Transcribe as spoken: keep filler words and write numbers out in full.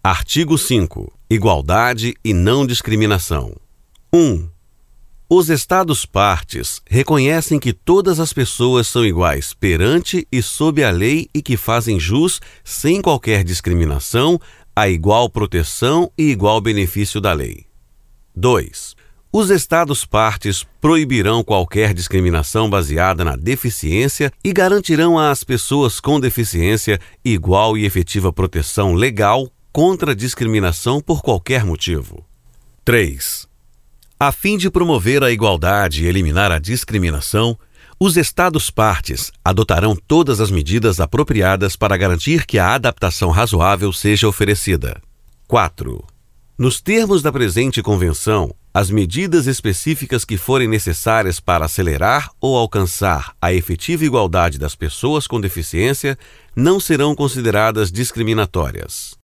Artigo cinco. Igualdade e não discriminação. um. Os Estados-partes reconhecem que todas as pessoas são iguais perante e sob a lei e que fazem jus, sem qualquer discriminação, a igual proteção e igual benefício da lei. dois. Os Estados-partes proibirão qualquer discriminação baseada na deficiência e garantirão às pessoas com deficiência igual e efetiva proteção legal contra discriminação por qualquer motivo. três. A fim de promover a igualdade e eliminar a discriminação, os Estados-partes adotarão todas as medidas apropriadas para garantir que a adaptação razoável seja oferecida. quatro. Nos termos da presente Convenção, as medidas específicas que forem necessárias para acelerar ou alcançar a efetiva igualdade das pessoas com deficiência não serão consideradas discriminatórias.